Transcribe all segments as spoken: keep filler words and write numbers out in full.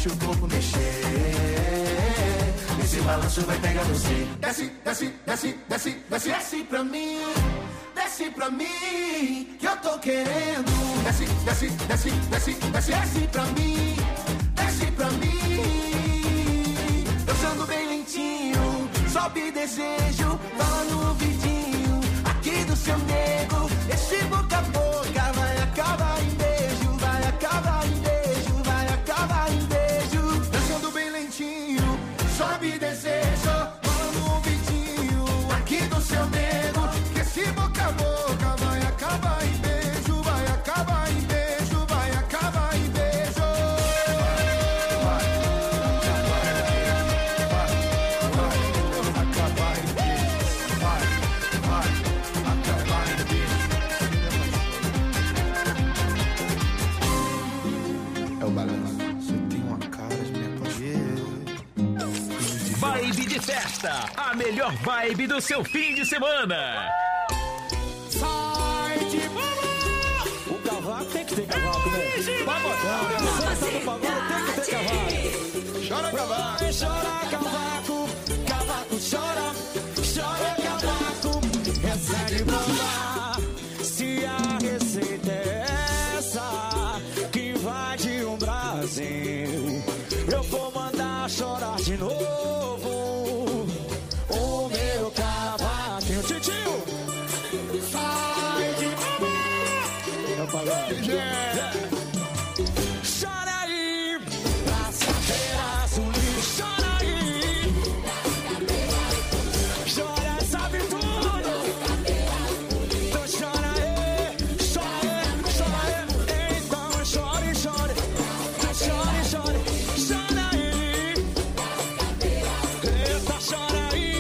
deixa o corpo mexer. Esse balanço vai pegar você. Desce, desce, desce, desce, desce, desce pra mim. Desce pra mim, que eu tô querendo. Desce, desce, desce, desce, desce, desce pra mim. Desce pra mim. Dançando bem lentinho, sobe desejo, fala no ouvidinho aqui do seu nego. Esse boca a boca vai acabar em beijo, vai acabar em beijo, vai acabar em beijo. Dançando bem lentinho, sobe desejo, fala no ouvidinho aqui do seu nego. Que esse boca a boca vai acabar em beijo, vai acabar em beijo, vai acabar em beijo. Vibe de festa, a melhor vibe do seu fim de semana. Sai de bola! O cavaco tem que ter cavaco, né? Pagodão, né? Santa do pagode tem que ter cavaco. Chora cavaco, chora cavaco, cavaco chora, chora cavaco. Recebe bola, se a receita é essa que invade o Brasil, eu vou mandar chorar de novo o meu cavaquinho. Titio, sai de bola. Chora aí, pra saber azul. Chora aí, chora, sabe tudo. Então chora aí, chora aí, chora aí. Então chore, chore. Então chore, chore. Chora aí. Eita, chora aí.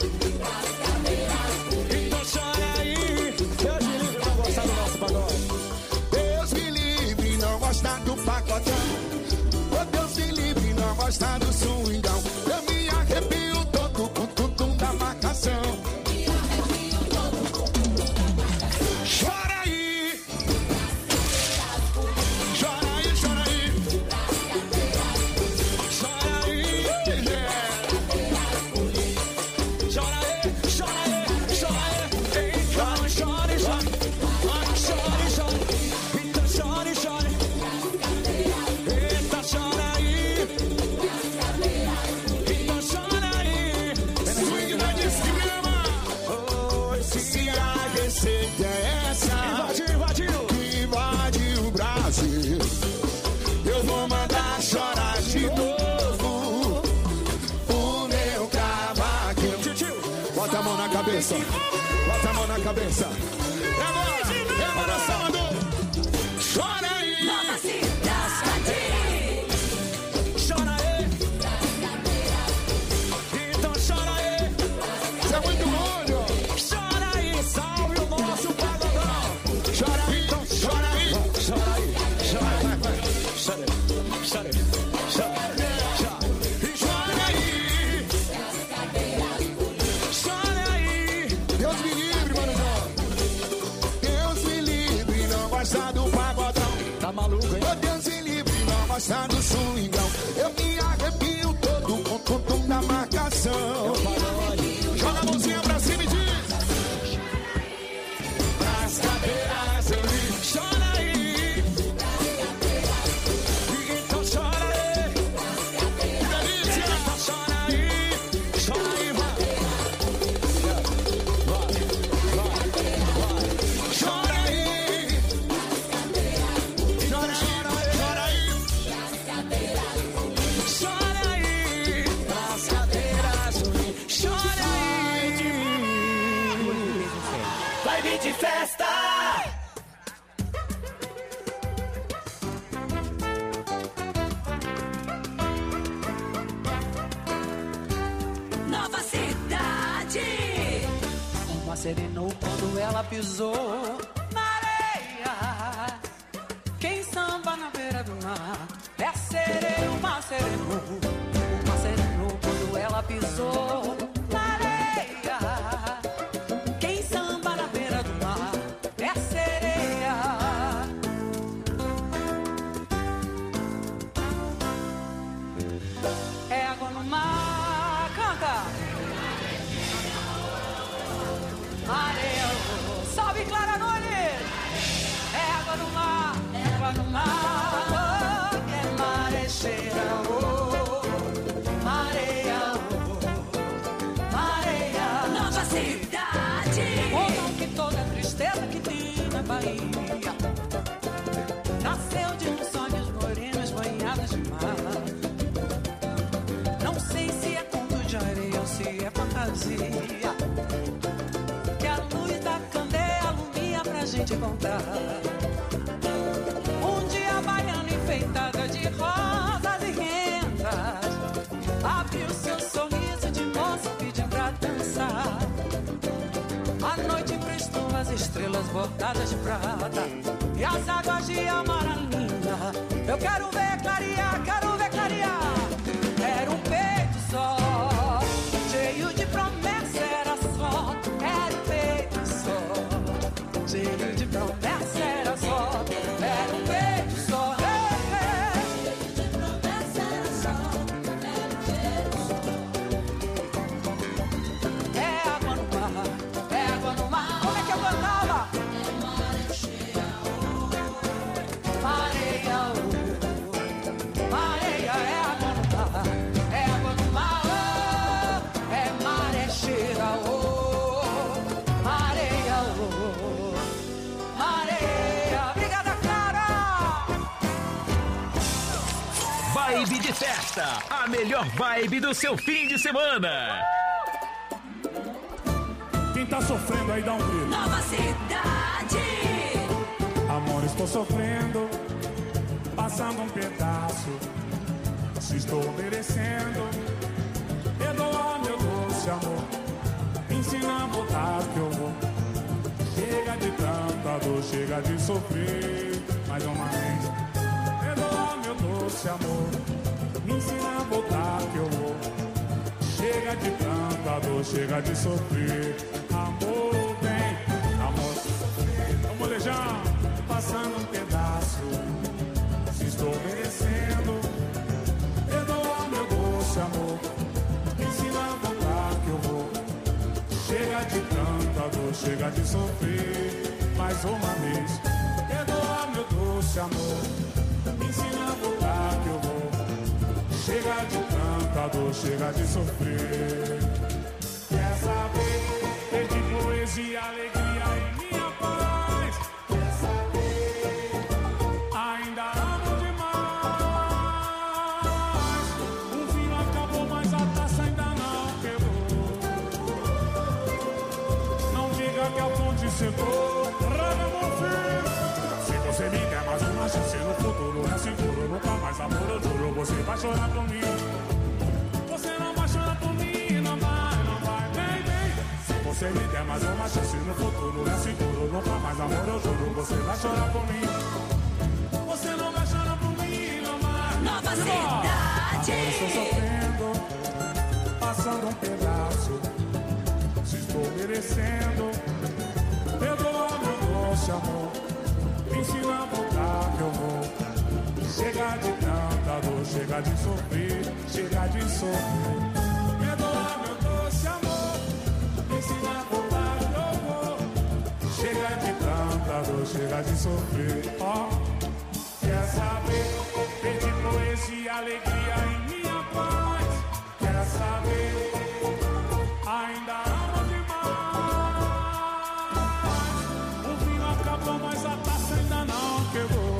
Então chora aí. Deus me livre não gostar do nosso pagode. Deus me livre não gostar do pacotão. Oh, Deus me livre não gostar do swingão. Eu me arrepio todo com tudo da marcação. Chora aí. Chora aí, chora aí. Chora aí, yeah. Chora aí, chora aí, chora aí. Então chore, chore. Ah, chore, chore. Então chore, chore. Eita, chora aí. Então chora aí. Swing da desgrama. Oh, se a receita é essa, invadiu, invadiu, que invade o Brasil, eu vou mandar chorar de novo o meu cavaquinho. Titio, bota a mão na cabeça, bota a mão na cabeça. E agora, é agora sábado. Chora aí. Nova cidade. Chora aí. Então chora aí. Isso é muito bom, João. Chora aí, salve o nosso pagodão. Chora aí, então chora aí. Chora aí, chora aí, vai, vai. Chora aí, chora aí, chora aí, chora. E chora aí. Chora aí. Deus me livre, mano João. Deus me livre, não gosta do pagodão. Tá maluco, hein? Oh, Deus me livre, não gosta do swingão. Eu me arrepio todo com tudo da marcação. Joga a mãozinha pra cima e diz: pras cadeiras eu li. Chora aí. Então chora aí. Que delícia. Então chora aí. Chora aí, vai. Vai, vai, vai. Chora aí. Chora, chora, chora aí. Chora aí. Pras cadeiras eu li. Chora aí. Vibe de festa. Nova cidade. Uma serenou quando ela pisou na areia. Quem samba na beira do mar é sereia, uma serenou. Uma serenou quando ela pisou na areia. Quem samba na beira do mar é sereia. É água no mar, canta. Areia, salve Clara Nunes. É água no mar, é água no mar. Oh, é marecheira, oh, mareia, oh, mareia. Nova cidade. Contam que toda a tristeza que tem na Bahia nasceu de uns sonhos morenos banhados de mar. Não sei se é conto de areia ou se é fantasia, que a luz da candeia alumia pra gente contar. Um dia a baiana enfeitada de rosas e rendas abriu seu sorriso de moça pedindo pra dançar. A noite prestou as estrelas bordadas de prata e as águas de Amaralina. Eu quero ver clarear, quero ver clarear. Era um peito só, cheio de promessa, era só. Era um peito só, cheio de promessa, era só. Era um peito só, cheio de promessa, era só. Era um peito só. É água no mar, é água no mar. Como é que eu cantava? Mareia, oh, mareia, é água no mar, é água no mar, oh, é marecheira, oh, mareia, oh, mareia. Obrigada, Clara! Vibe de festa, a melhor vibe do seu fim de semana. Quem tá sofrendo aí dá um grito. Nova cidade. Amor, estou sofrendo, passando um pedaço. Se estou merecendo, perdoa meu doce amor. Ensina a voltar que eu vou. Chega de tanta dor, chega de sofrer. Mais uma vez, perdoa meu doce amor. Ensina a voltar que eu vou. Chega de tanta dor, chega de sofrer. Amor, vem, amor, vamos molejão, passando um pedaço. Se estou merecendo, perdoa meu doce amor. Ensina a voltar que eu vou. Chega de tanta dor, chega de sofrer. Mais uma vez, perdoa meu doce amor. Ensina a voltar que eu vou. Chega de tanta dor, chega de sofrer. Quer saber? Perdi poesia, alegria e minha paz. Quer saber? Ainda amo demais. O vinho acabou, mas a taça ainda não quebrou. Não diga que a fonte secou. Raga, meu filho. Se você me der mais uma chance no futuro, é seguro, nunca mais amor, eu juro. Você vai chorar por mim. Você não vai chorar por mim, não vai, não vai, vem, vem. Se você me der mais uma chance no futuro, é seguro, nunca mais amor, eu juro. Você vai chorar por mim. Você não vai chorar por mim, não vai. Nova cidade. Agora estou sofrendo, passando um pedaço. Se estou merecendo, perdoa meu doce amor. Ensina a voltar que eu vou. Chega de tanta dor, chega de sofrer, chega de sofrer. Perdoa meu doce amor. Ensina a voltar que eu vou. Chega de tanta dor, chega de sofrer. Ó, oh, quer saber? Perdi poesia, alegria e minha paz. Quer saber? Ainda amo demais. O vinho acabou, mas a taça ainda não quebrou.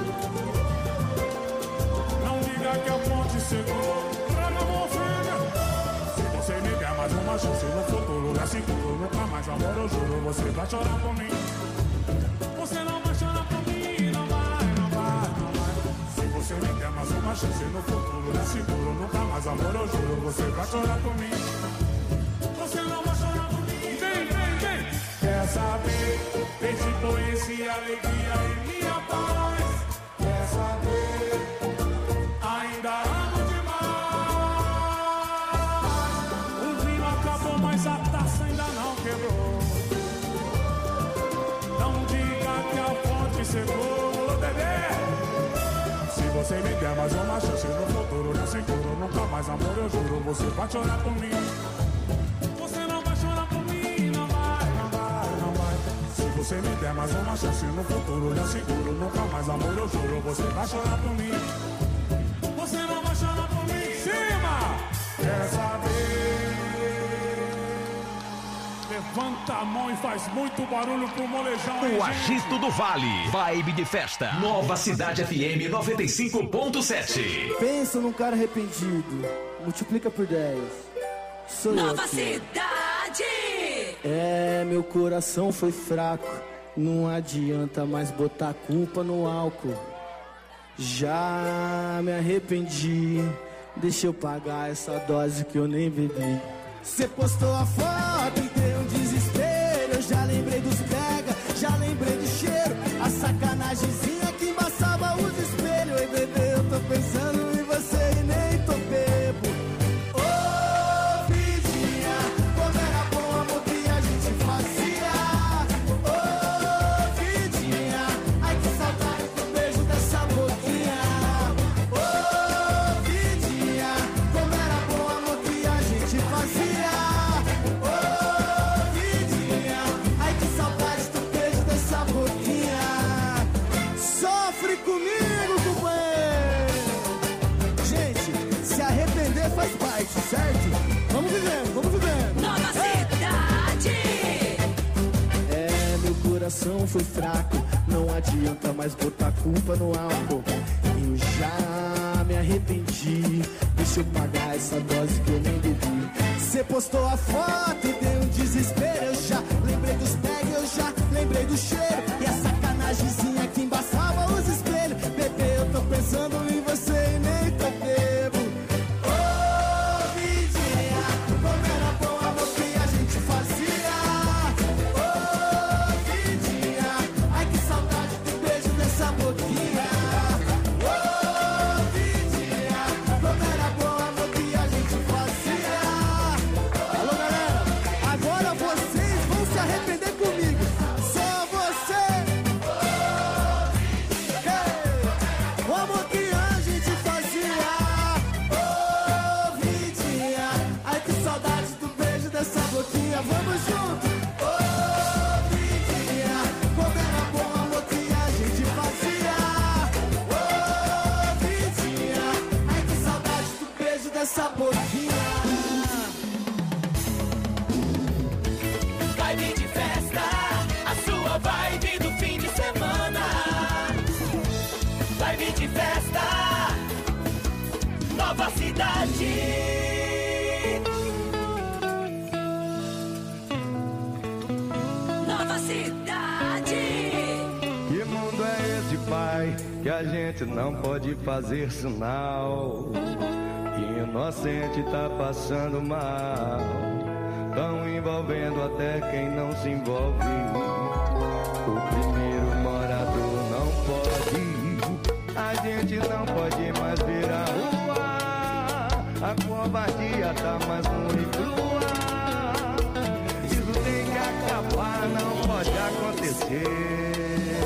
Não diga que a fonte secou. Traga, meu filho. Se você me der mais uma chance no futuro, é seguro, nunca mais amor, eu juro. Você vai chorar por mim. Você não vai chorar por mim, não vai, não vai, não vai. Se você me der mais uma chance no futuro, é seguro, nunca mais amor, eu juro. Você vai chorar por mim. Você não vai chorar por mim. Vem, vem, vem. Quer saber? Perdi poesia, alegria e minha paz. Quer saber? Ainda amo demais. O vinho acabou, mas a taça ainda não quebrou. Não diga que a fonte secou, bebê. Se você me der mais uma chance no futuro, não seguro, nunca mais, amor, eu juro, você vai chorar por mim. Você não vai chorar por mim, não vai, não vai, não vai. Se você me der mais uma chance no futuro, eu seguro, nunca mais, amor, eu juro, você vai chorar por mim. Você não vai chorar por mim. Cima! Quer saber? Levanta a mão e faz muito barulho pro molejão. O Agito do Vale, vibe de festa. Nova Cidade F M noventa e cinco ponto sete. Pensa num cara arrependido, multiplica por dez. Sou eu Nova aqui. Cidade! É, meu coração foi fraco, não adianta mais botar a culpa no álcool. Já me arrependi, deixa eu pagar essa dose que eu nem bebi. Cê postou a foto e deu um desespero. Eu já lembrei dos pega, já lembrei do cheiro. A sacanagemzinha que embaçava os espelhos. Ei, bebê, eu tô pensando em você e nem tô bebo. Ô, vidinha, como era bom o amor que a gente fazia. Ô, vidinha, ai que saudade do beijo dessa boquinha. Ô, vidinha, como era bom o amor que a gente fazia. Faz parte, certo? Vamos vivendo, vamos vivendo. Nova Cidade! É, meu coração foi fraco, não adianta mais botar culpa no álcool. Eu já me arrependi, deixa eu pagar essa dose que eu nem bebi. Cê postou a foto e deu um desespero. Eu já lembrei dos pegs, eu já lembrei do cheiro. E a sacanagemzinha que embaçava os espelhos. Bebê, eu tô pensando em você e nem tô bebo. Vamos junto! Ô, vidinha, como era bom o amor que a gente fazia. Ô, vidinha, ai que saudade do beijo dessa boquinha. Vibe de festa, a sua vibe do fim de semana. Vibe de festa, Nova Cidade. Que mundo é esse, pai, que a gente não pode fazer sinal? Que inocente tá passando mal, tão envolvendo até quem não se envolve. O primeiro morador não pode, a gente não pode mais ver a rua. A covardia tá mais nua e crua. Isso tem que acabar, não pode acontecer.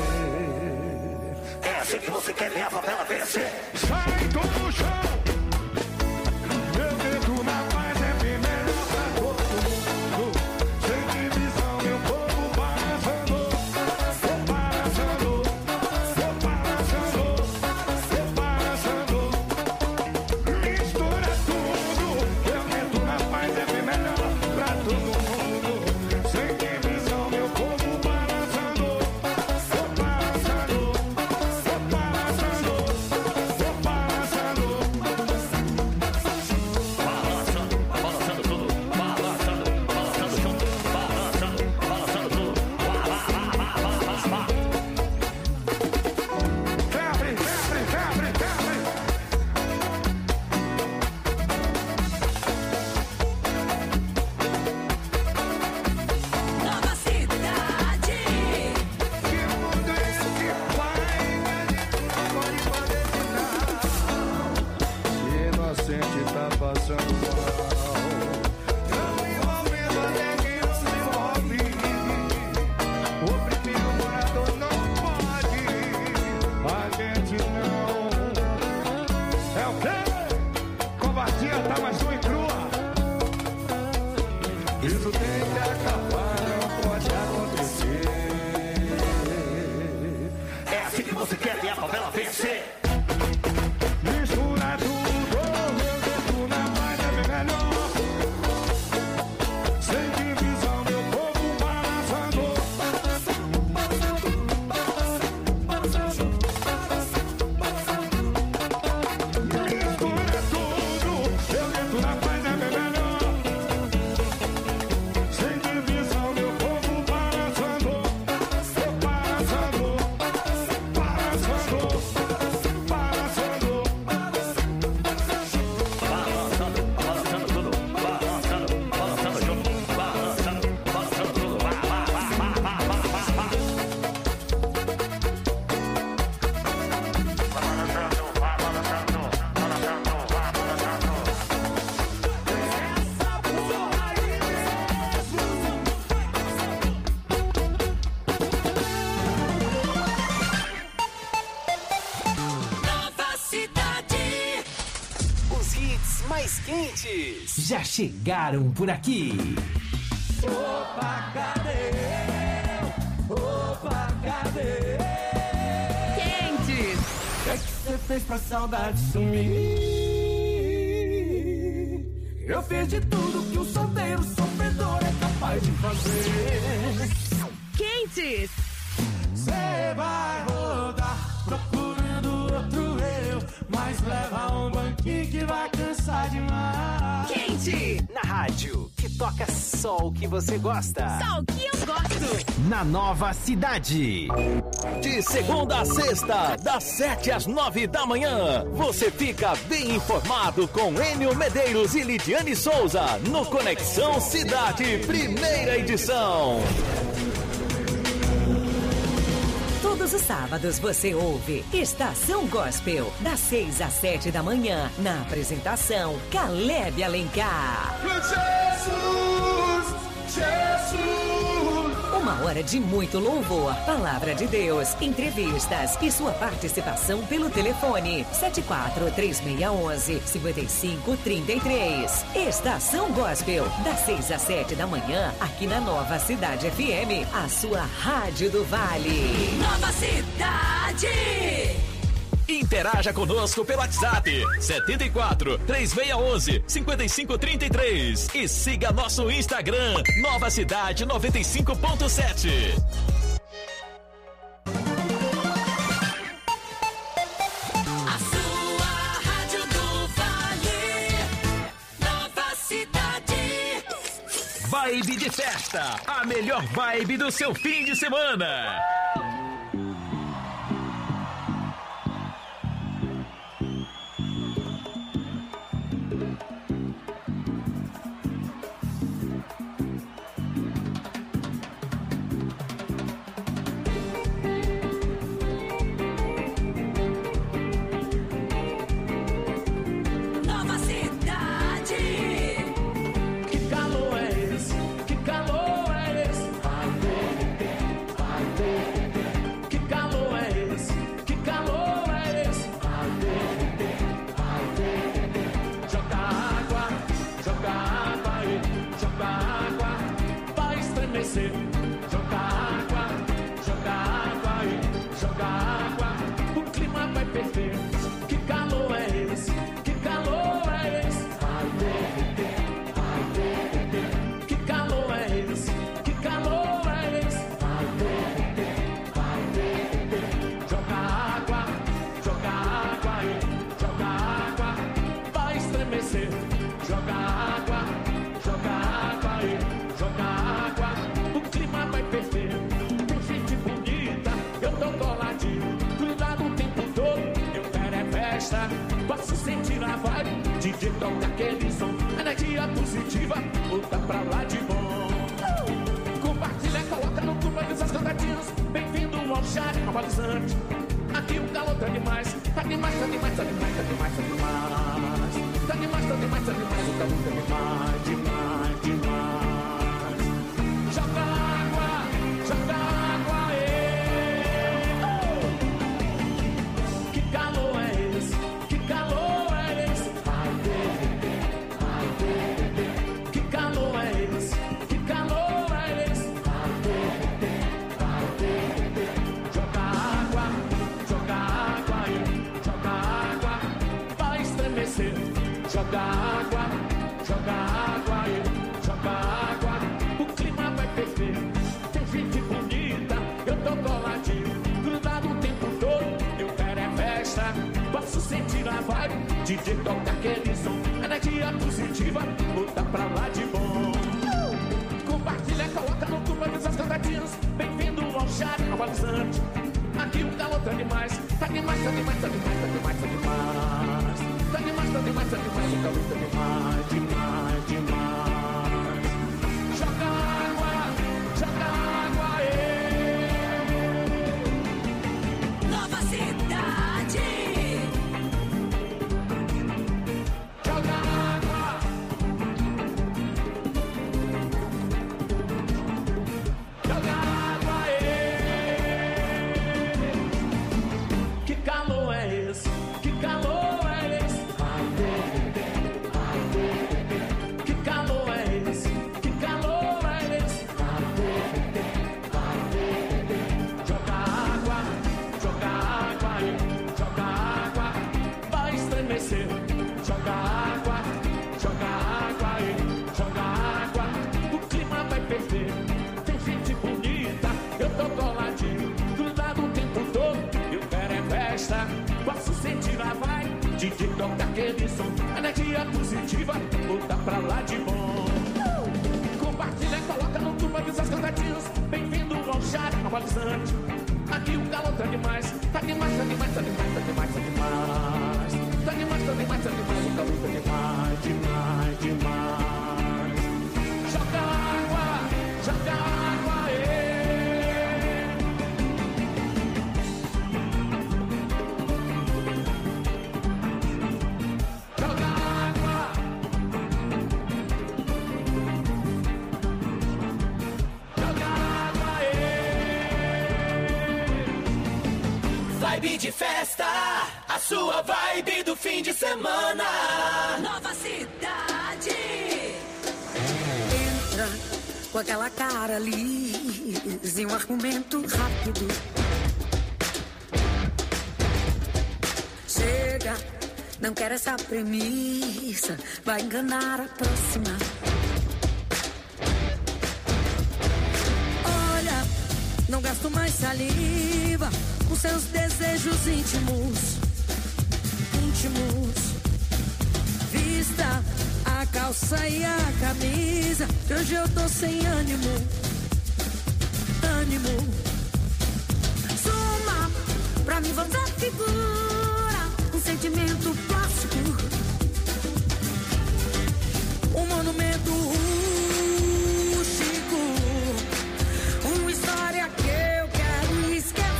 É assim que você quer ver a favela vencer. Sai do chão. Meu dedo na paz é bem melhor pra todo mundo. Sem divisão, meu povo balançando. Balançando, balançando, balançando. Mistura tudo. Meu dedo na paz é bem melhor pra todo mundo. Sem divisão, meu povo balançando. Balançando, balançando, balançando. Balançando, balançando tudo. Balançando, balançando junto. Balançando, balançando tudo. Vá, vá, vá, vá, vá, vá, vá. Febre, febre, febre, febre. Nova Cidade! Que mundo é esse, pai, que a gente não pode fazer sinal? Que inocente tá passando mal, tão envolvendo até quem não se envolve. O primeiro morador não pode, a gente não. É o quê? Covardia tá mais quentes já chegaram por aqui. Opa, cadê? Opa, cadê? Quentes. O que é que você fez pra saudade sumir? Eu fiz de tudo que um solteiro sofredor é capaz de fazer. Quentes. Você vai rodar procurando outro eu, mas leva um banquinho que vai cansar demais. Quente. Na rádio, que toca só o que você gosta. Só o que eu gosto. Na Nova Cidade. De segunda a sexta, das sete às nove da manhã, você fica bem informado com Enio Medeiros e Lidiane Souza no Conexão Cidade, primeira edição. Todos os sábados você ouve Estação Gospel, das seis às sete da manhã, na apresentação Caleb Alencar. Jesus, Jesus. Uma hora de muito louvor, palavra de Deus, entrevistas e sua participação pelo telefone sete quatro três seis um um cinco cinco três três. Estação Gospel, das seis às sete da manhã, aqui na Nova Cidade F M, a sua rádio do Vale. Nova Cidade. Interaja conosco pelo WhatsApp sete quatro três seis um um cinco cinco três três e siga nosso Instagram Nova Cidade noventa e cinco ponto sete. A sua rádio do Vale. Nova Cidade. Vibe de festa, a melhor vibe do seu fim de semana. Nova Cidade. Que calor é esse? Que calor é esse? Que calor é esse? Que calor é esse? Joga água, joga água aí, joga água, vai estremecer. Joga água, joga água aí, joga água, o clima vai perder. Que calor é esse? Que calor é esse? Que calor é esse? Que calor é esse? Joga água, joga água aí, joga água, vai estremecer. Joga água, joga água aí, joga água, o clima vai perder. Tem gente bonita, eu tô coladinho, cuidado o tempo todo, eu quero é festa. Posso sentir a vibe, D J toca aquele som, energia positiva, volta pra lá de bom. Compartilha, coloca no grupo aí essas cantadinhas. Bem-vindo ao chat atualizante. Aqui o calor tá demais, tá demais, tá demais, tá demais, tá demais, tá demais. Tá demais, tá demais, tá demais, o calor tá demais, demais, demais. Joga água, joga água, ê. Oh! Que calor é esse? Que calor é esse? Que calor é esse? Que calor é esse? Joga água, joga água aí, joga água, vai estremecer. Joga água, joga água aí, joga água, o clima vai perder. Tem gente bonita, eu tô coladinho, grudado o tempo todo, eu quero é festa. Posso sentir a vibe, D J toca aquele som, energia positiva, volta pra lá de bom. Compartilha, coloca no grupo essas cantadinhas. Bem-vindo ao chat atualizante. Aqui o calor tá demais, tá demais, tá demais, tá demais, tá demais, tá demais. Tá demais, tá demais, tá demais, o calor tá demais, demais, demais. Joga água, joga água, ê. Nova Cidade. Joga água. Joga água, ê. Que calor é esse? Que calor é esse? som, energia positiva, volta pra lá de bom. Compartilha, coloca no tubo, avisa as cantatinhas. Bem-vindo ao chat normalizante. Aqui o calor tá demais, tá demais, tá demais, tá demais, tá demais, tá demais. Tá demais, tá demais, tá demais, o calor tá demais, demais, demais. Joga água, joga água, ê. Joga água. Joga água, ê. Vibe de festa, a sua vibe do fim de semana. Nova Cidade. Entra com aquela cara lisa e um argumento rápido. Chega, não quero essa premissa, vai enganar a próxima. Olha, não gasto mais saliva com seus desejos íntimos, íntimos. Vista a calça e a camisa, que hoje eu tô sem ânimo, ânimo. Suma, pra mim você figura um sentimento plástico, um monumento rústico, uma história que eu quero esquecer.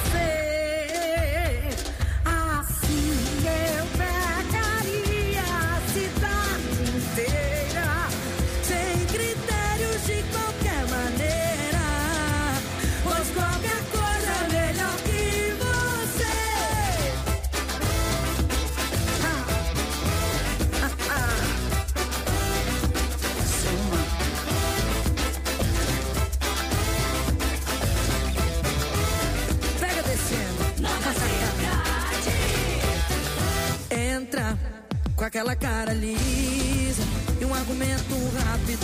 Assim eu pegaria a cidade inteira, sem critérios de qualquer maneira, pois qualquer coisa é melhor que você. Ah, ah, ah. Suma. Pega descendo. Nova Cidade. Entra com aquela cara lisa e um argumento rápido.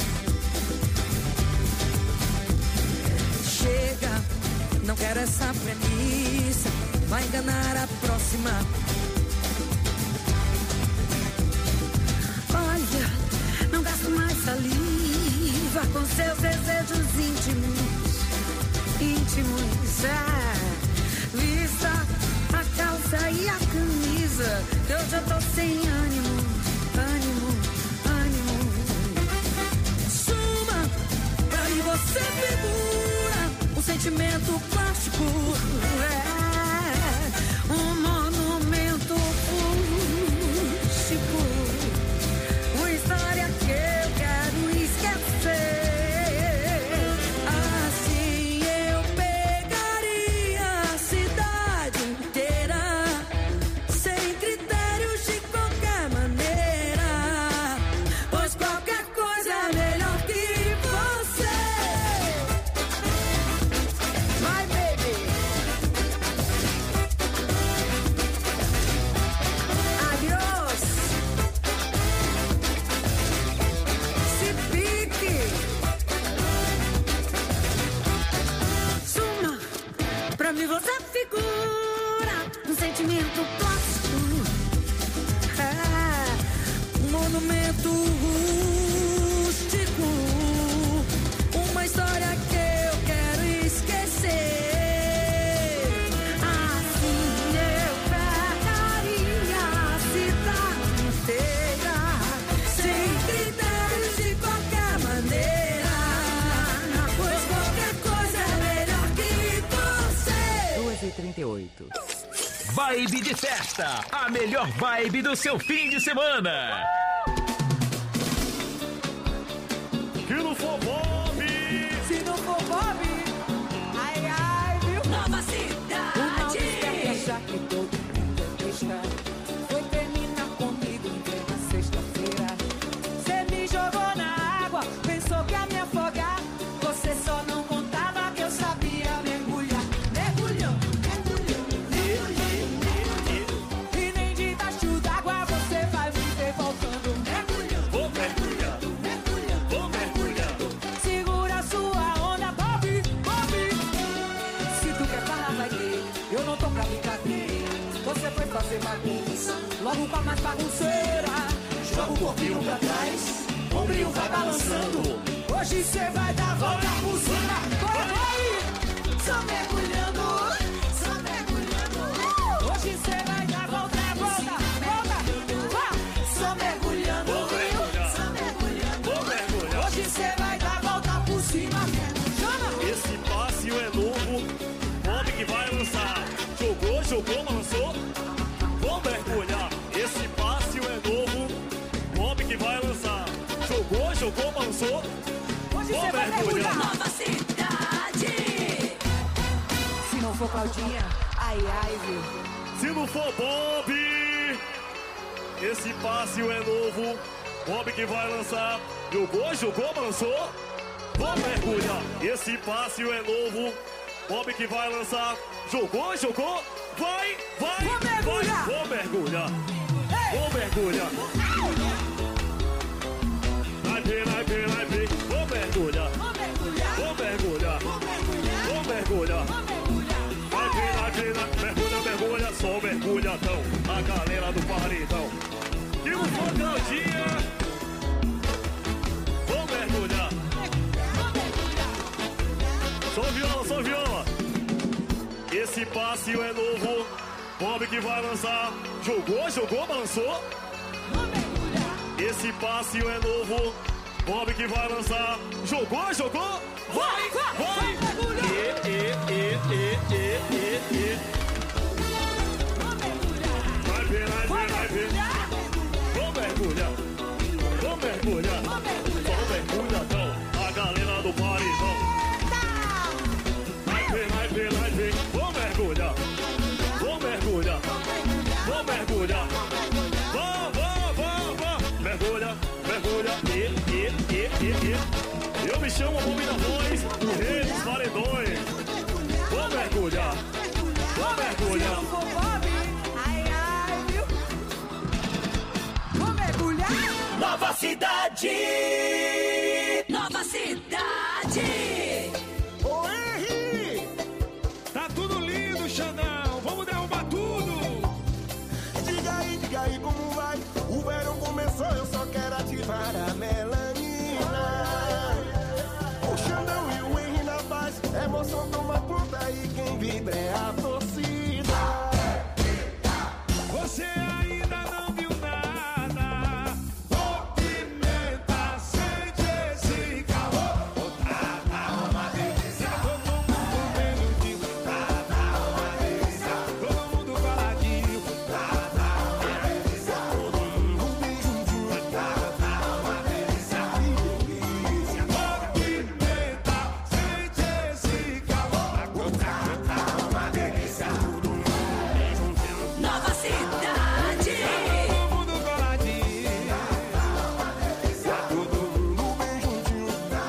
Chega, não quero essa premissa, vai enganar a próxima. Olha, não gasto mais saliva com seus desejos íntimos, íntimos. É. Vista a calça e a camisa, que eu já tô sem ânimo, ânimo, ânimo. Suma, pra mim você figura um sentimento plástico, é um monumento rústico, uma história que eu quero esquecer. Assim eu pegaria a cidade inteira, sem critérios de qualquer maneira, pois qualquer coisa é melhor que você. Vai, baby. Adiós. Se pique. Suma, pra mim você figura um sentimento plástico, é um monumento rústico, uma história que eu quero esquecer. Assim eu pegaria a cidade inteira, sem critérios de qualquer maneira, pois qualquer coisa é melhor que você. duas e trinta e oito. Vibe de festa, a melhor vibe do seu fim de semana. Que não for Bob. Se não for Bob, ai, ai, viu? Nova O mal Cidade. deve achar que todo mundo é besta. Foi terminar comigo em plena sexta-feira. Você me jogou na água, pensou que ia me afogar. Você só não contava que eu sabia mergulhar. Mergulhou, mergulhou, mergulhou. E nem de tacho d'água você vai me ver voltando. Mergulhou, Vou mergulhando, mergulhando. vou mergulhando. Segura sua onda, Bob, Bob. Se tu quer falar, vai ter. Eu não tô pra brincadeira. Você foi fazer bagunça, logo com a mais bagunceira. o corpinho pra trás, o ombrinho vai balançando. Hoje cê vai dar a volta por cima. Vai, só mergulhando, só mergulhando. Hoje cê vai dar a volta, volta, volta. Vai, só mergulhando, só mergulhando. Hoje cê vai dar a volta por cima. Chama. Esse passinho é novo, Bob que vai lançar. Jogou, jogou, lançou. Vou mergulhar. Esse passinho é novo, Bob que vai lançar. Jogou, jogou, lançou. Hoje você vai mergulhar. Nova cidade. Se não for Claudinha, ai, ai, viu? Se não for Bob, esse passinho é novo, Bob que vai lançar. Jogou, jogou, lançou. Vou mergulhar. Esse passinho é novo, Bob que vai lançar. Jogou, jogou. Vai, vai, vou mergulhar. Vai. Vou mergulhar. Vou mergulhar. Vai ver, vai ver, vai ver. Vou mergulhar. Vou mergulhar. Vou mergulhar. Vai ver, vai ver, mergulha, mergulha, só mergulhadão. A galera do paredão. E o Focaldinha. Vou mergulhar. Só viola, só viola. Esse passinho é novo, Bob que vai lançar. Jogou, jogou, balançou. Esse passinho é novo, Bob que vai lançar. Jogou, jogou. Vai, vai. E, e, e, e, e, e, e. Vai ver, vai ver, vai ver. Vou mergulhar. Vou mergulhar. Só mergulhadão. A galera do paredão. Vai ver, vai ver, vai ver. Vou mergulhar. Vou mergulhar. Vou mergulhar. Vá, vá, vá, vá. Mergulha, mergulha. E, e, e, e, e. Eu me chamo Bob da Voz, o rei dos paredões. Vou mergulhar. Vou mergulhar. Ai, ai, viu? Vou mergulhar. Nova cidade. Nova cidade. Ô, Henry! Tá tudo lindo, Xandão. Vamos derrubar tudo. Diga aí, diga aí como vai. O verão começou, eu só quero ativar a melanina. O Xandão e o Henry na paz. Emoção toma conta e quem vibra é a torcida. Você ainda não viu nada. Movimenta, sente esse calor. Tá, tá uma delícia. Todo mundo menudinho. Tá, tá uma delícia. Todo mundo coladinho. Tá, tá uma delícia. Todo mundo bem juntinho. Tá, tá uma delícia. Que delícia. Movimenta, sente esse calor. Tá, tá uma delícia. Todo mundo bem juntinho. Nova cidade. Todo mundo coladinho. Todo mundo bem juntinho.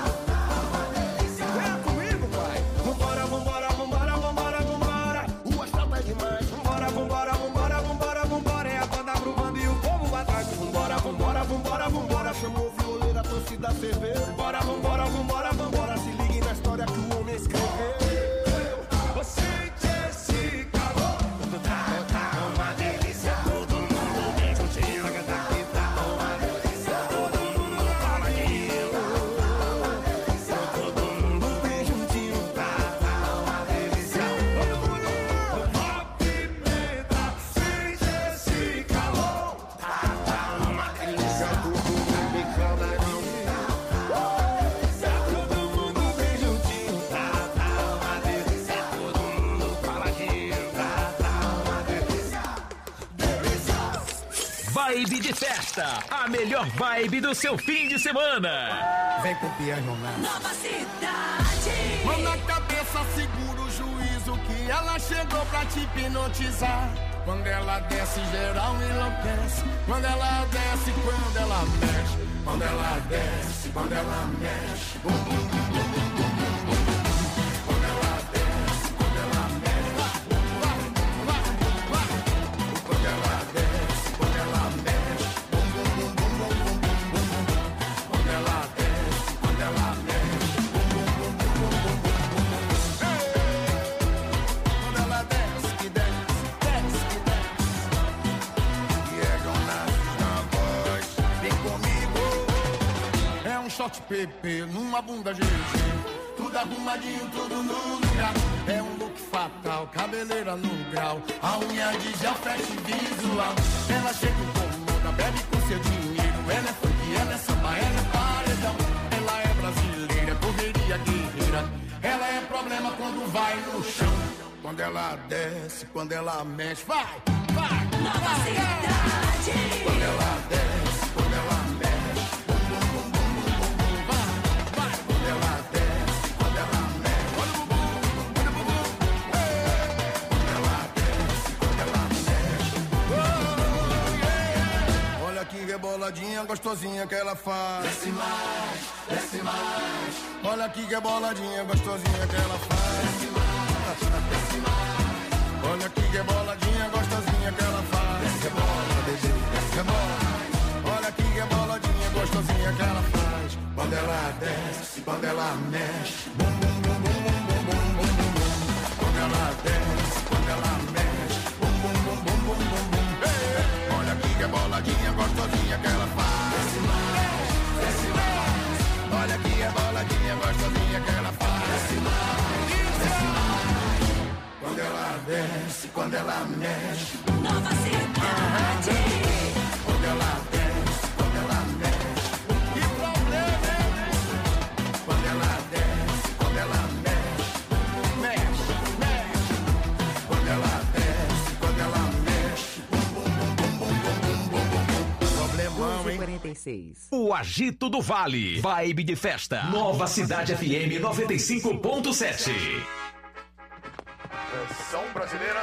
Vem comigo, pai. Vambora, vambora, vambora, vambora, vambora. O astral tá demais. Vambora, vambora, vambora, vambora, vambora. É a banda bruvando e o povo atrás. Vambora, vambora, vambora, vambora. Chamou o violeiro, a torcida ferveu. Bora, vambora, vambora, vambora. Se ligue na história que o homem escreveu. Você sente esse calor. Tá, tá uma delícia. Todo mundo bem juntinho. Tá uma delícia. Todo mundo coladinho. Todo mundo bem juntinho. Tá, tá uma delícia. Todo mundo movimenta, sente esse calor. Tá, tá uma delícia. Todo mundo bem caladinho. Todo mundo bem juntinho. Tá, tá uma delícia. Todo mundo coladinho. Tá, tá uma delícia. Vibe de festa, a melhor vibe do seu fim de semana. Vem com o piano, mano. Nova cidade. Mão na cabeça, segura o juízo que ela chegou pra te hipnotizar. Quando ela desce, geral enlouquece. Quando ela desce, quando ela mexe. Quando ela desce, quando ela mexe. Bum, bum, bum, bum, bum, bum, bum. Quando ela desce, quando ela mexe. Vai, vai, vai. Quando ela desce, quando ela mexe. Bum, bum, bum, bum, bum, bum, bum, bum. Quando ela desce, quando ela mexe. Bum, bum, bum, bum, bum, bum, bum. Ei! Quando ela desce, que desce, desce, que desce. E é Jonas na voz. Vem short P P, numa bunda G G. Tudo arrumadinho, tudo no lugar. É um look fatal, cabeleira no grau. A unha de gel, flash visual. Ela chega incomoda, bebe com seu dinheiro. Ela é funk, ela é samba, ela é paredão. Ela é brasileira, correria guerreira. Ela é problema quando vai no chão. Quando ela desce, quando ela mexe, vai, vai, Nova Cidade. Quando ela desce, quando ela mexe, bum, bum, bum, bum, bum, bum, bum, vai, vai. Quando ela desce, quando ela mexe, bum, bum, bum, bum, bum, bum, quando ela desce, quando ela mexe, oh, yeah. Olha que reboladinha gostosinha que ela faz. Desce mais, desce mais. Olha que reboladinha gostosinha que ela faz. Desce mais, desce mais. Olha que reboladinha gostosinha que ela faz. Desce bola, bebê, desce bola. Olha que reboladinha gostosinha que ela faz. Quando ela desce, quando ela mexe, bum bum bum bum bum bum bum bum bum. Quando ela desce, quando ela mexe, bum bum bum bum bum bum bum. Olha que reboladinha gostosinha que ela faz. Desce mais, desce mais. Olha que reboladinha gostosinha que ela faz. Desce mais, desce mais. Quando ela desce, quando ela mexe, Nova Cidade. quando ela desce, quando ela mexe, que problema é? Quando ela desce, quando ela mexe, mexe, mexe. Quando ela desce, quando ela mexe, bum bum bum bum bum bum bum bum. Problemão, hein? quarenta e seis. O Agito do Vale. Vibe de festa. Nova Cidade F M noventa e cinco ponto sete. Versão brasileira.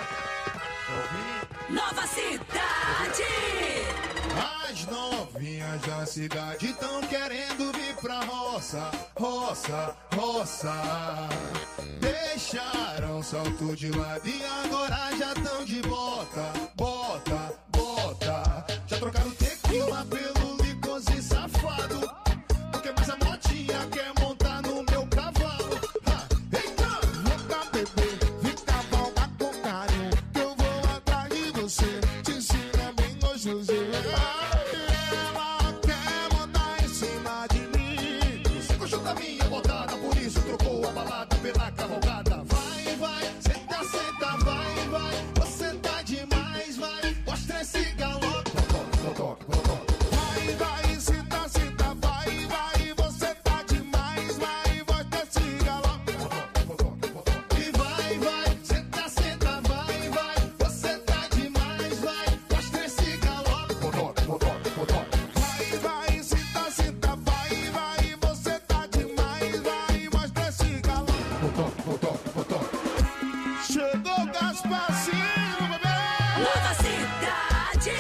Nova Cidade. As novinhas da cidade tão querendo vir pra roça, roça, roça. Deixaram o salto de lado e agora já tão de bota, bota, bota. Já trocaram tequila pelo licose safado. Porque mais a motinha quer montar no meu cavalo. Ha, eita, louca bebê, vem cavalgar com carinho, que eu vou atrás de você, te ensina bem gostoso. Ela quer montar em cima de mim. Você gostou da minha botada, por isso trocou a balada pela cavalgada. Vai, vai, senta, senta, vai, vai. Você tá demais, vai. Mostra esse galope. Vai, vai, senta, senta, vai, vai. Você tá demais, vai. Mostra esse galope. E vai, vai, senta, senta, vai, vai. Você tá demais, vai. Mostra esse galope. Vai, vai, senta, senta, vai, vai. Você tá demais, vai. Mostra esse galope. Chegou Gasparzinho, bebê. Nova Cidade.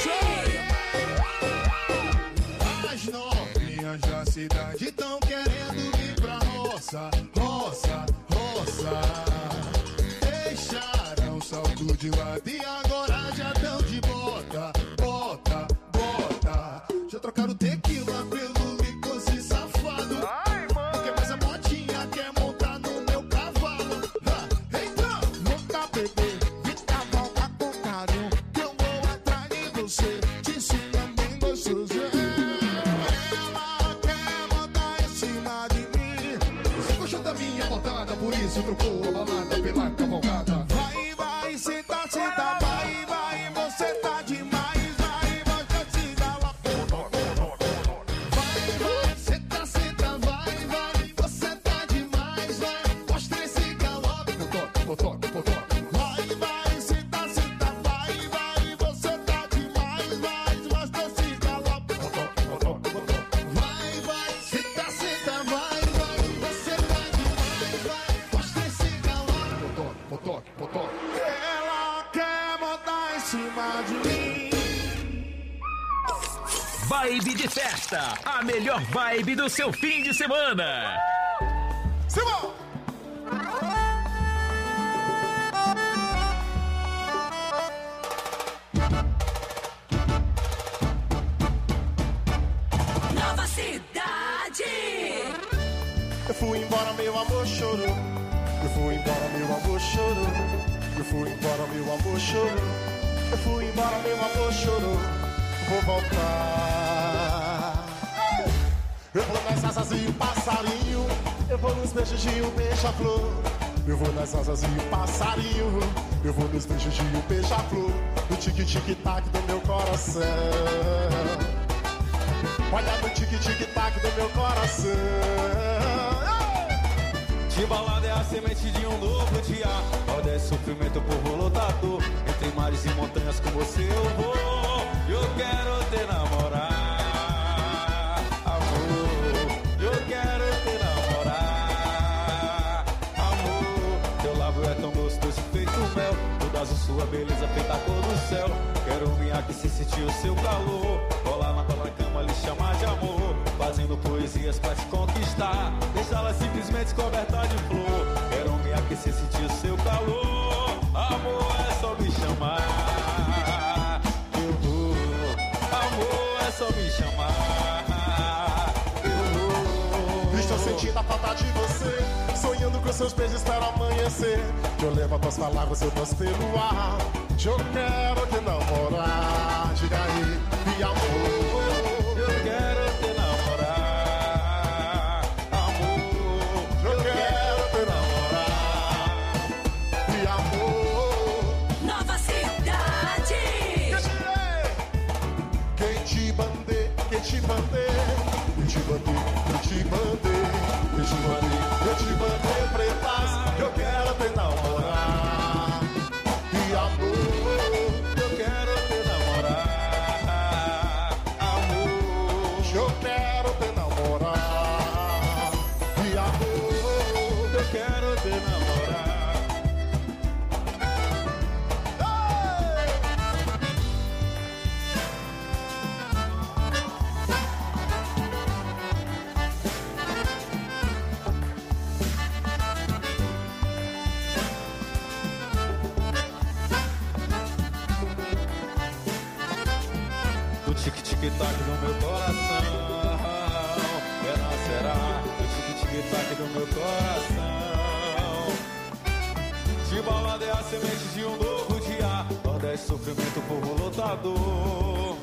As novinhas da cidade tão querendo vir pra roça, roça, roça. Deixaram o salto de lado e agora já tão de bota, bota, bota. Já trocaram tequila pelo licose safado. Porque mais a motinha quer montar no meu cavalo. Ha, eita, louca bebê, vem cavalgar com carinho, que eu vou atrás de você, te ensina bem gostoso. Ela quer montar em cima de mim. Você gostou da minha botada, por isso trocou a balada pela cavalgada. Vai, vai, senta, senta, vai, vai. Você tá demais, vai, mostra esse galope. Vai, vai, senta, senta, vai, vai. Você tá demais, vai, mostra esse galope. Vai, vai, senta, senta, vai, vai. Você tá demais, vai, mostra esse galope. Vai, vai, senta, senta, vai, vai. Você tá demais, vai, mostra esse galope. Ela quer montar em cima de mim. Vibe de festa. A melhor vibe do seu fim de semana. Simão! Nova Cidade. Eu fui embora, meu amor chorou. Eu fui embora, meu amor chorou. Eu fui embora, meu amor chorou. Eu fui embora, meu amor chorou. Vou voltar. Eu vou nessas asas e o passarinho. Eu vou nos beijos de um beija-flor. Eu vou nas asas e o passarinho. Eu vou nos beijos de um beija-flor. No tique-tique-tac do meu coração. Olha no tique-tique-tac do meu coração. De balada é a semente de um novo dia. Roda é sofrimento, povo lutador. Entre mares e montanhas com você eu vou. Eu quero te namorar, amor. Eu quero te namorar, amor. Teu lábio é tão gostoso, feito mel. Toda azul, sua beleza feita a cor do céu. Quero me aquecer, sentir o seu calor. Rolar na tua cama, lhe chamar de amor. Fazendo poesias pra te conquistar. Deixá-la simplesmente coberta de flor. Quero me aquecer, sentir o seu calor. Amor, é só me chamar. Eu vou. Amor, é só me chamar. Eu vou. Estou sentindo a falta de você. Sonhando com seus beijos para amanhecer. Que eu levo as tuas palavras, eu posso pelo ar. Eu quero te namorar. Diga aí, e amor. Eu quero te namorar, amor. Eu quero te namorar, e amor. Nova cidade. Quem te bandei, quem te bandei, quem te bandei, quem te bandei, quem te bandei, eu te bandei pretas. Eu quero te namorar, e amor. Eu quero te namorar, amor. Eu quero te namorar, e amor. Eu quero te namorar. Do tique-tique-tac no meu coração, renascerá. Do tique-tique-tac no meu coração. De balada é a semente de um novo dia. Nordeste, sofrimento, povo lutador.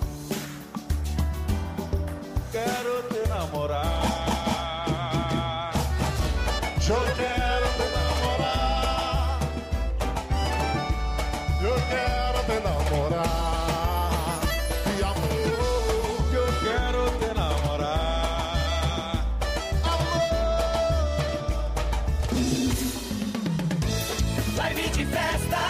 Quero te namorar. Eu quero te namorar. Eu quero te namorar, e amor. Eu quero te namorar, Live de festa,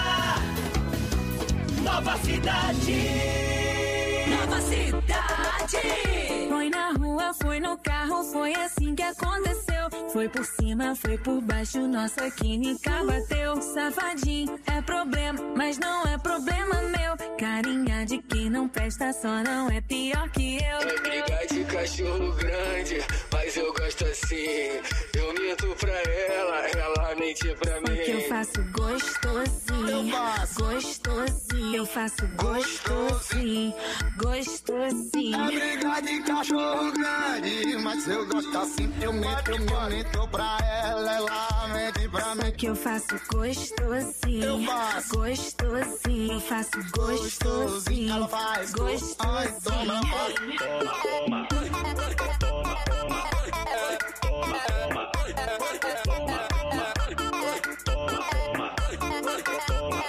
Nova Cidade. Nova cidade. Foi na rua, foi no carro, foi assim que aconteceu. Foi por cima, foi por baixo, nossa química bateu. Safadinho, é problema, mas não é problema meu. Carinha de quem não presta, só não é pior que eu. É briga de cachorro grande, mas eu gosto assim. Eu minto pra ela, ela mente pra mim. Porque eu faço gostosinho, Eu faço. gostosinho. Eu faço gostosinho, gostosinho. É briga de cachorro grande, mas eu gosto assim. Eu minto, eu minto pra ela, ela mente pra mim. Que eu faço gostosinho, Eu faço. gostosinho. Eu faço gostosinho, Ela faz gostosinho. Ai, toma, vai. Toma, toma. Toma, toma. Toma, toma. Toma, toma. Toma, toma. Toma,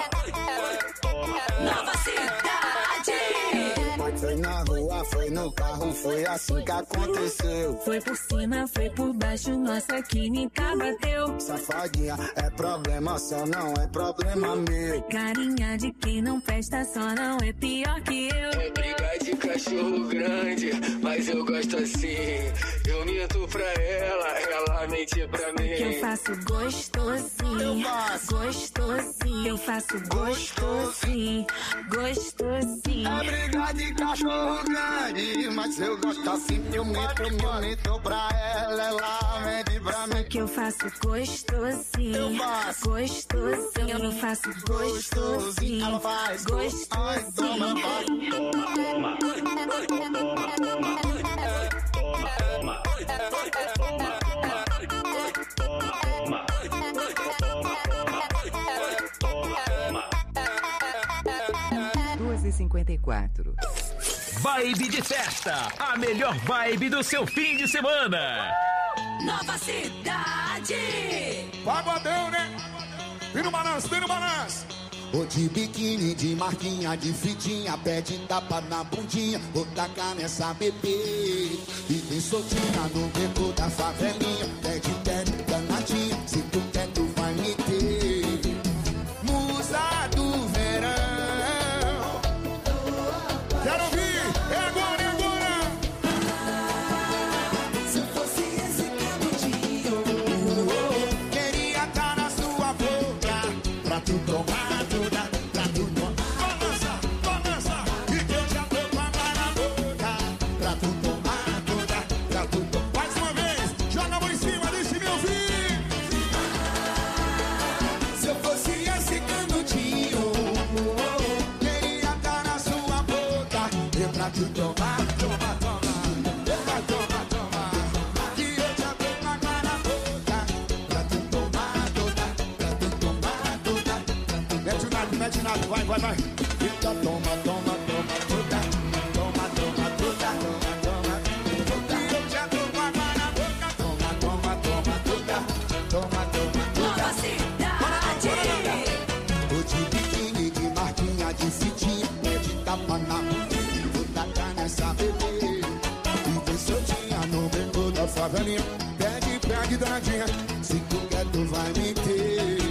toma. Nova cidade. Foi na rua, foi no carro, foi assim que aconteceu. Foi por cima, foi por baixo, nossa química bateu. Safadinha, é problema, só não é problema meu. Carinha de quem não presta, só não é pior que eu. É briga de cachorro grande, mas eu gosto assim. Eu minto pra ela, ela mente pra mim. Que eu faço gostosinho, Eu faço. gostosinho. Eu faço gostosinho, gostosinho. É briga de cachorro grande, mas eu gosto assim. Eu minto, eu minto pra ela, ela mente pra mim. Que eu faço gostosinho, Eu faço. gostosinho. Eu faço gostosinho, Ela faz gostosinho. Ai, toma, vai. Toma, toma. Toma, toma. Toma, toma. Toma, toma. Toma, toma. Toma, toma. duas e cinquenta e quatro. Vibe de festa, a melhor vibe do seu fim de semana. Nova Cidade. Pagodão, né? Vira o balanço, vira o balanço. Ô de biquíni, de marquinha, de fitinha, pede tapa na bundinha, vou tacar nessa bebê. E vem soltinha no beco da favelinha, pede pede danadinha, se tu quer tu vai me ter. Musa do verão. Quero ouvir, é agora, é agora. Se eu fosse esse canudinho, queria estar na sua boca, pra tu tomar. Vai, vai, vai. Toma, toma, toma, toda. Toma, toma, toda. Toma, toma, toda. E eu já tô com água na boca. Toma, toma, toma, toda. Toma, toma, toda. Nova Cidade. Tô de biquíni, de marquinha, de fitinha, de tapa na bundinha, vou tacar nessa bebê. E vem soltinha no beco da favelinha, pede, pede danadinha, se tu quer tu vai me ter.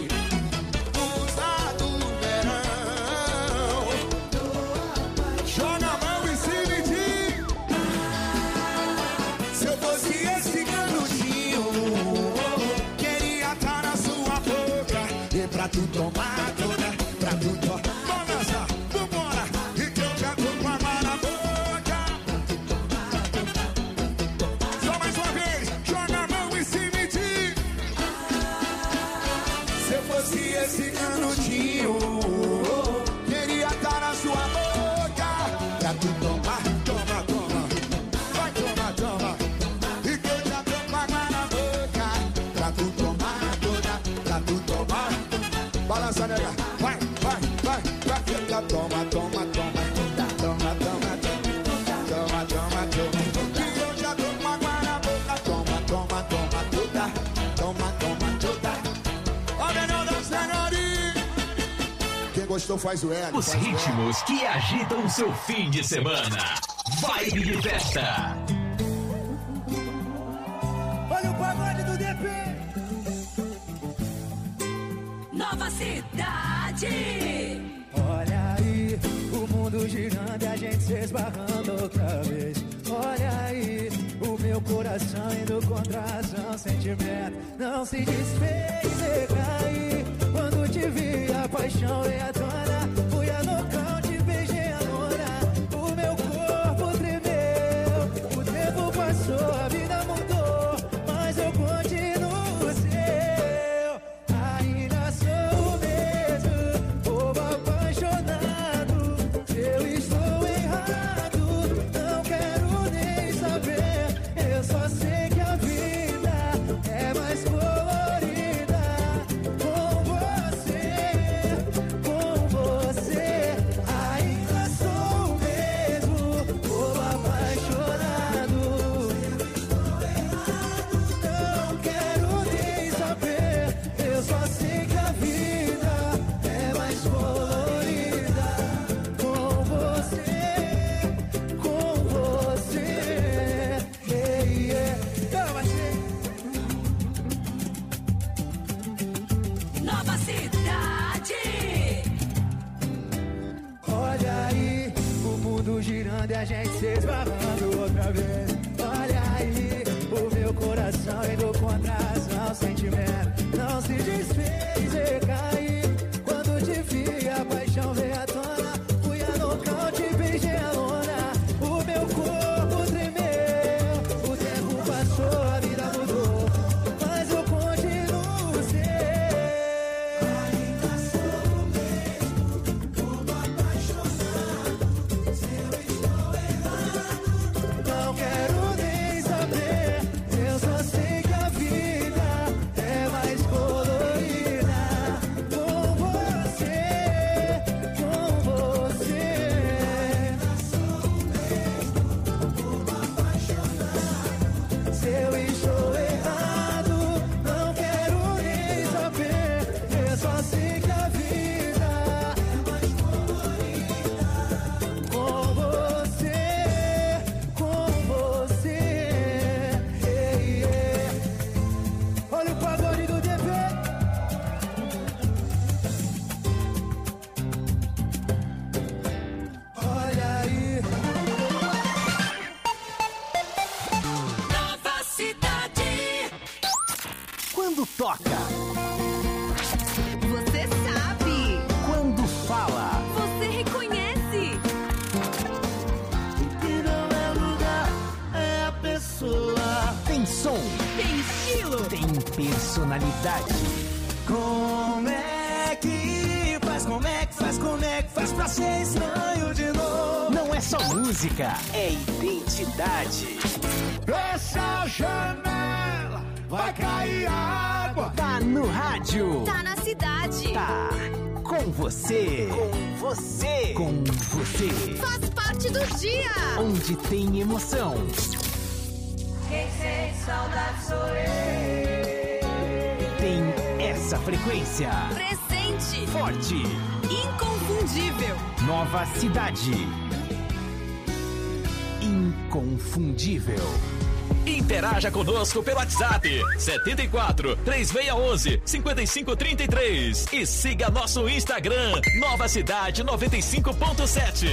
Pra tu tomar toda, pra tu tomar. Vamos dançar, vambora. E que eu já tô com a mão na boca. Só mais uma vez, joga a mão e se medir. Se eu fosse esse canudinho, queria estar na sua boca. Pra tu tomar, toma, toma. Vai, toma, toma. E que eu já tô com a mão na boca. Pra tu tomar toda, pra tu tomar. Balança, nega. Vai, vai, vai, vai. Toma, toma, toma, toma, toma, toma, toma, toma, toma. E eu já tô com água na boca. Toma, toma, toma, toda. Toma, toma, toda. Ó, menor da Senhori. Quem gostou faz o L. Os faz ritmos o L. que agitam o seu fim de semana. Vibe de festa. Olha o pagode do D P. Nova Cidade. Olha aí, o mundo girando e a gente se esbarrando outra vez. Olha aí, o meu coração indo contra a razão, sentimento não se desfez e caí. Quando te vi, a paixão veio à tona. Fui a nocaute, beijei a lona. O meu corpo tremeu. O tempo passou, a vida mudou, mas eu continuo seu. Ainda sou o mesmo, povo apaixonado. Se eu estou errado, não quero nem saber. Eu só sei que a vida é mais colorida com você, com você. toca. Você sabe. Quando fala. Você reconhece. O que não é lugar é a pessoa. Tem som. Tem estilo. Tem personalidade. Como é que faz, como é que faz, como é que faz pra ser estranho de novo? Não é só música, é identidade. Essa janela vai cair água. Tá no rádio. Tá na cidade. Tá com você. Com você. Com você. Faz parte do dia. Onde tem emoção. Quem sente saudade sou eu. Tem essa frequência. Presente. Forte. Inconfundível. Nova cidade. Inconfundível. Interaja conosco pelo WhatsApp setenta e quatro, três seis um um, cinco cinco três três e siga nosso Instagram Nova Cidade noventa e cinco ponto sete.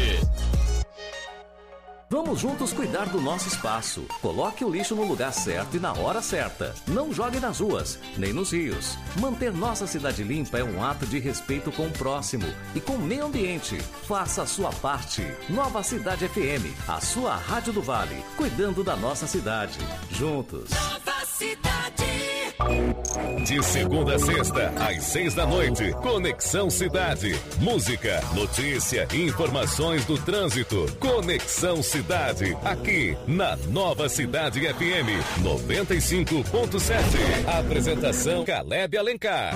Vamos juntos cuidar do nosso espaço. Coloque o lixo no lugar certo e na hora certa. Não jogue nas ruas, nem nos rios. Manter nossa cidade limpa é um ato de respeito com o próximo e com o meio ambiente. Faça a sua parte. Nova Cidade F M, a sua rádio do Vale, cuidando da nossa cidade. Juntos. Nova Cidade. De segunda a sexta, às seis da noite, Conexão Cidade. Música, notícia e informações do trânsito. Conexão Cidade, aqui na Nova Cidade F M noventa e cinco ponto sete. Apresentação Caleb Alencar.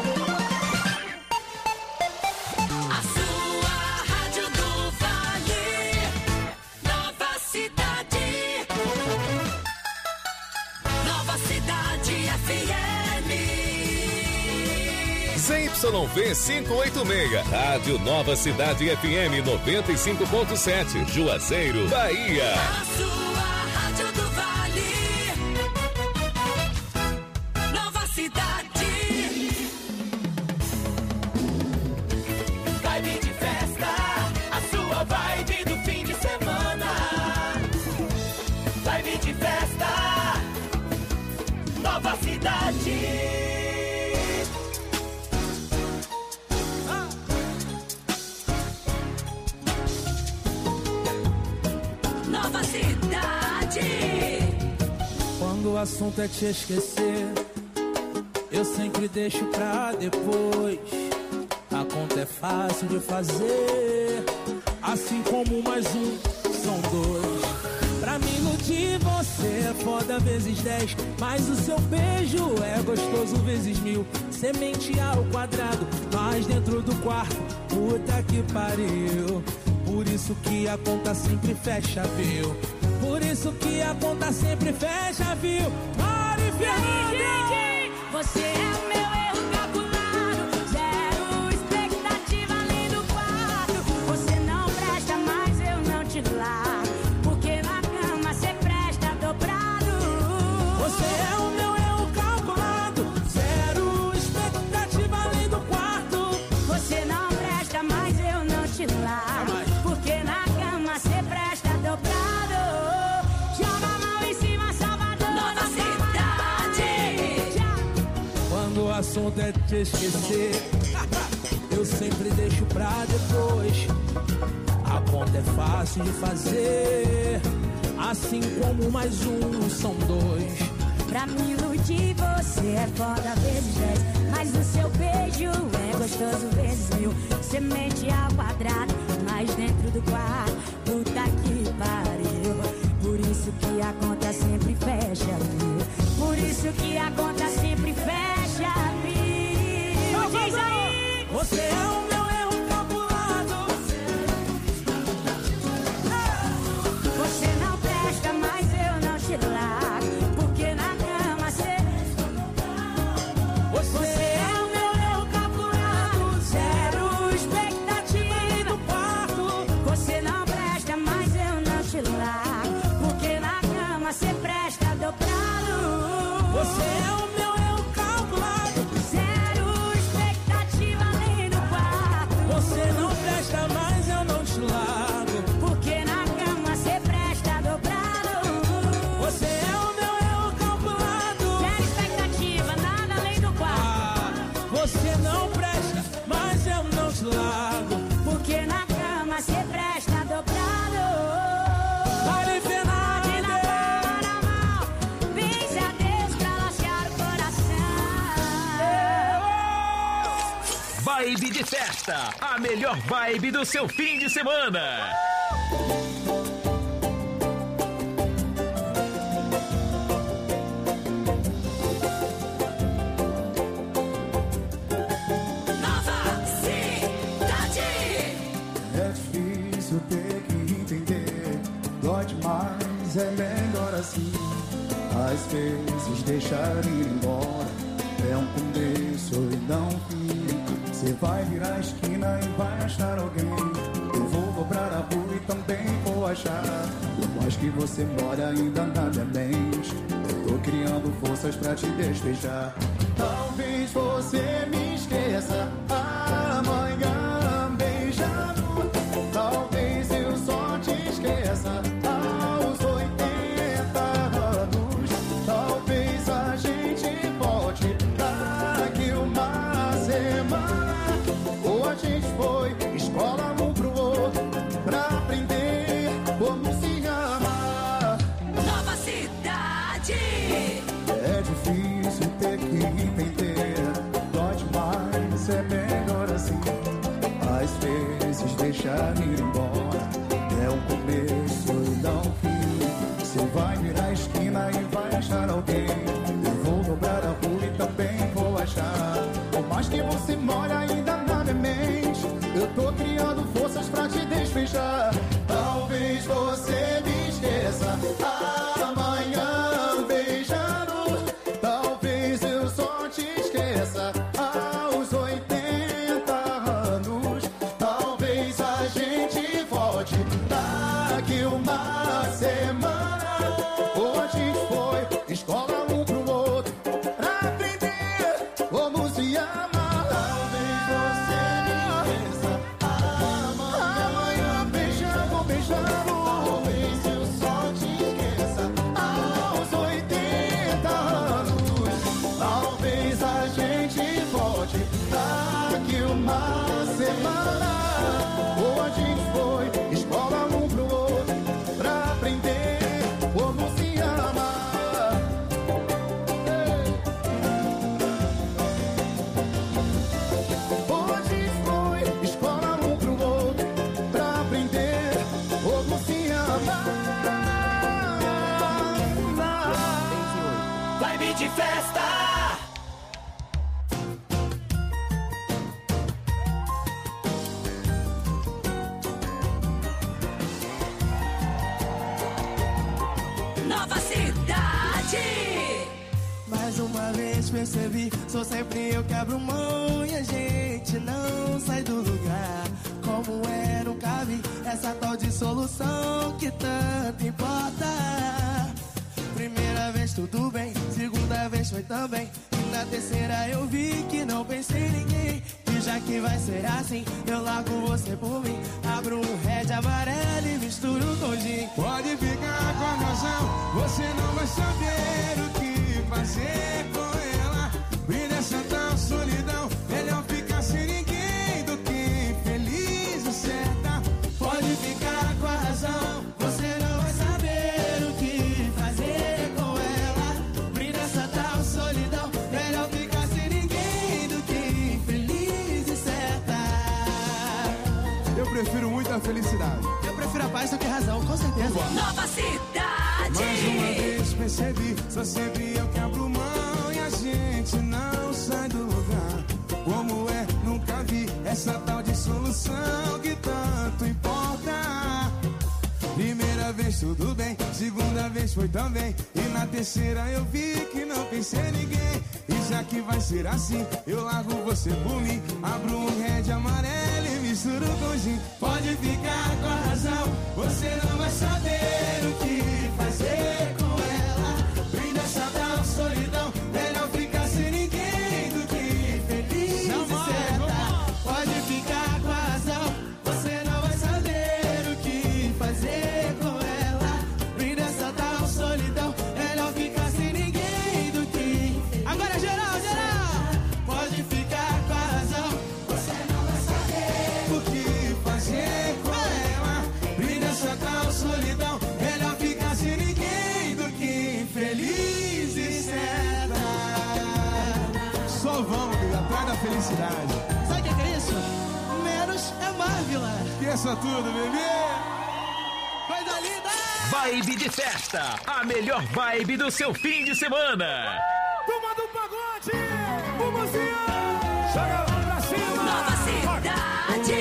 A sua rádio do Vale. Nova Cidade. Nova Cidade F M. Z Y V quinhentos e oitenta e seis, Rádio Nova Cidade F M noventa e cinco ponto sete, Juazeiro, Bahia. A sua rádio do Vale. Nova Cidade. Vibe de festa, a sua vibe do fim de semana. Vibe de festa, Nova Cidade. Nova Cidade. Quando o assunto é te esquecer, eu sempre deixo pra depois. A conta é fácil de fazer, assim como mais um são dois. Pra me iludir você é foda vezes dez, mas o seu beijo é gostoso vezes mil. Semente ao quadrado, nós dentro do quarto, puta que pariu. Por isso que a conta sempre fecha, viu? Por isso que a conta sempre fecha, viu? Mari Fernanda! Você é o meu erro calculado, zero expectativa além do quarto. Você não presta, mas eu não te largo, porque na cama você presta dobrado. Você é o meu erro calculado, zero expectativa além do quarto. Você não presta, mas eu não te largo, porque na cama você presta dobrado. Joga a mão em cima, Salvador. Nova Cidade. Quando o assunto é te esquecer, eu sempre deixo pra depois. A conta é fácil de fazer, assim como mais um são dois. Pra me iludir você é foda vezes dez, mas o seu beijo é gostoso vezes mil. Semente ao quadrado, mas dentro do quarto, puta que pariu. Por isso que a conta sempre fecha, viu? Por isso que a conta sempre fecha, viu? Diz aí! Você é o meu erro calculado. Você não presta, mas eu não te largo, porque na cama você... Você é o meu erro calculado, zero expectativa no quarto. Você não presta, mas eu não te largo, porque na cama você presta dobrado. Você é o meu erro calculado, zero expectativa além do quarto. Vibe de Festa, a melhor vibe do seu fim de semana. É difícil ter que entender, dói demais, é melhor assim. Às vezes deixar ir embora é um começo e não fim. Você vai virar a esquina e vai achar alguém. Eu vou dobrar a rua e também vou achar. Por mais que você mora ainda nada é mente. Eu tô criando forças pra te despejar. Talvez você me esqueça amanhã beijando. Talvez eu só te esqueça aos oitenta anos. Talvez a gente volte daqui uma semana. Ou a gente foi escola um pro outro pra aprender como se amar. Nova Cidade. É difícil ter que entender, dói demais, é melhor assim. Às vezes deixar ir embora é um começo e não fim. Você vai virar a esquina e vai achar alguém. Eu vou dobrar a rua e também vou achar. Por mais que você mora ainda na minha mente, eu tô criando forças pra te despejar. Talvez você me esqueça amanhã beijando. Talvez eu só te esqueça aos oitenta anos. Talvez a gente volte daqui uma semana. Ou a gente foi escola um pro outro pra aprender como se amar. Talvez você me esqueça amanhã beijando, beijando. Talvez eu só te esqueça aos oitenta anos. Talvez a gente volte daqui uma semana. Ou a gente foi escola um pro outro pra aprender como se amar. Ou a gente foi escola um pro outro pra aprender como se amar. Vibe de festa. Nova Cidade. Mais uma vez percebi, sou sempre eu que abro mão e a gente não sai do lugar. Como é, nunca vi essa tal de solução que tanto importa. Primeira vez tudo bem, segunda vez foi também. E na terceira eu vi que não pensei em ninguém. E já que vai ser assim, eu largo você por mim. Abro um red amarelo e misturo com gin. Pode ficar com a razão, você não vai saber o que fazer com ela. E nessa tal solidão, melhor ficar sem ninguém do que infeliz e certa. Pode ficar com a razão, você não vai saber o que fazer com ela. Brinda essa tal solidão, melhor ficar sem ninguém do que infeliz e certa. Eu prefiro muito a felicidade. Eu prefiro a paz do que a razão, com certeza. Nova Cidade. Mais uma vez percebi, sou sempre eu que abro mão e a gente não sai do lugar. Como é, nunca vi essa tal de solução que tanto importa. Primeira vez tudo bem, segunda vez foi também. E na terceira eu vi que não pensei em ninguém. E já que vai ser assim, eu largo você por mim. Abro um red amarelo e misturo com gin. Pode ficar com a razão, você não vai saber o que fazer com ela. Brinda essa tal solidão, melhor ficar sem ninguém do que feliz e certa. Pode ficar com a razão, você não vai saber o que fazer com ela. Brinda essa tal solidão, melhor ficar sem ninguém do que. Agora geral, geral. Pode ficar com a razão, você não vai saber o que fazer com ela. Brinda essa tal solidão, melhor ficar sem ninguém do que infeliz e certa. Só vamos, filho, atrás da felicidade. Sabe o que é isso? Esqueça tudo, bebê. Coisa linda. Vibe de festa, a melhor vibe do seu fim de semana. Turma do pagode, o mozinho, joga lá pra cima. Nova Cidade.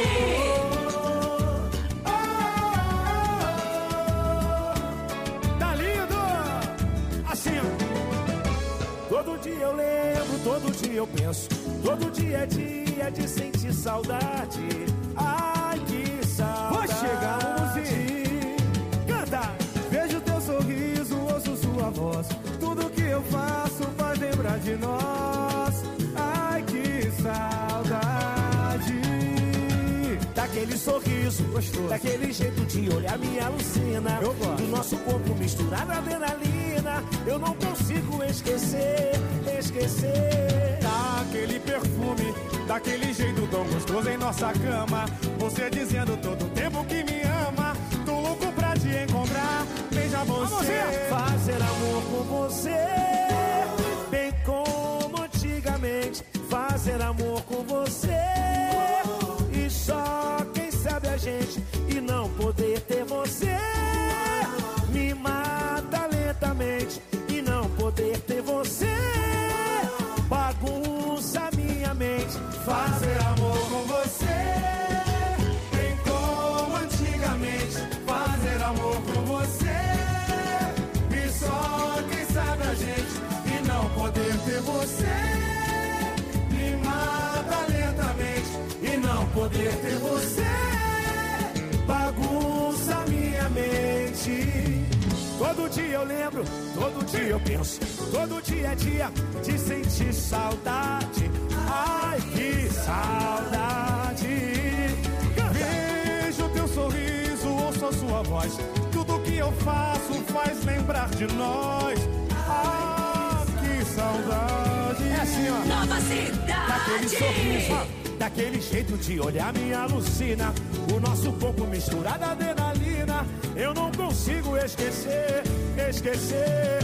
Tá lindo, assim. Todo dia eu lembro, todo dia eu penso, todo dia é dia de sentir saudade. Ai, que saudade. Vai chegar o mozinho, canta. Vejo teu sorriso, ouço sua voz, tudo que eu faço faz lembrar de nós. Ai, que saudade. Daquele sorriso gostoso, daquele jeito de olhar me alucina. Eu gosto. Do nosso corpo misturado a adrenalina, eu não consigo esquecer, esquecer. Daquele perfume, daquele jeito tão gostoso em nossa cama, você dizendo todo tempo que me ama. Tô louco pra te encontrar, beija você, fazer amor com você, bem como antigamente. Fazer amor com você, e só quem sabe a gente, e não poder ter você me mata lentamente. E não poder ter você bagunça minha mente. Fazer amor com você, bem como antigamente. Fazer amor com você, e só quem sabe a gente, e não poder ter você me mata lentamente. E não poder ter você bagunça minha mente. Todo dia eu lembro, todo dia eu penso, todo dia é dia de sentir saudade. Ai, que saudade. Vejo teu sorriso, ouço a sua voz, tudo que eu faço faz lembrar de nós. Ah, que saudade. É assim, ó. Nova Cidade. Daquele sorriso, daquele jeito de olhar me alucina. O nosso corpo misturado a adrenalina, eu não consigo esquecer, esquecer.